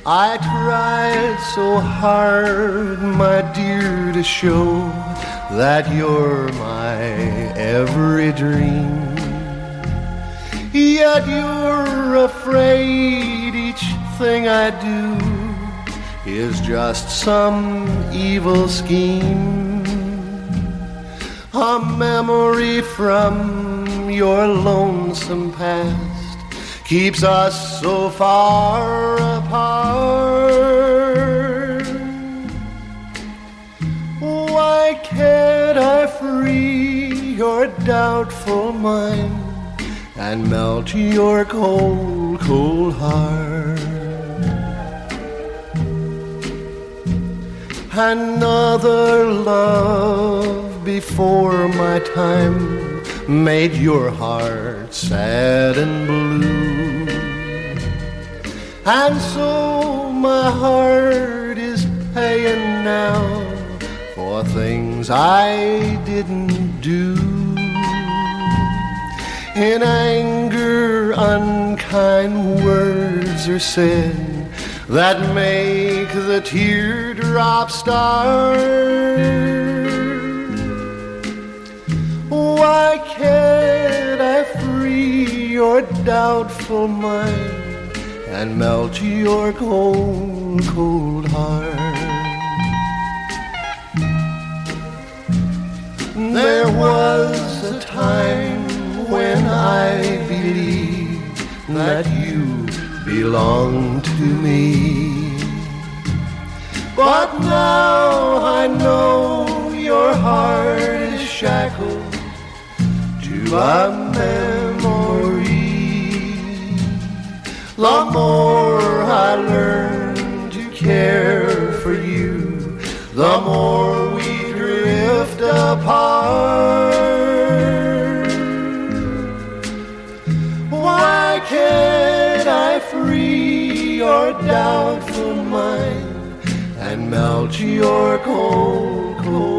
I tried so hard, my dear, to show that you're my every dream. Yet you're afraid each thing I do is just some evil scheme. A memory from your lonesome past keeps us so far apart. Why can't I free your doubtful mind and melt your cold, cold heart? Another love before my time made your heart sad and blue. And so my heart is paying now for things I didn't do. In anger, unkind words are said that make the teardrop start. Why can't I free your doubtful mind and melt your cold, cold heart? There was a time when I believed that you belonged to me, but now I know your heart is shackled to a memory. The more I learn to care for you, the more we drift apart. Why can't I free your doubtful mind and melt your cold, cold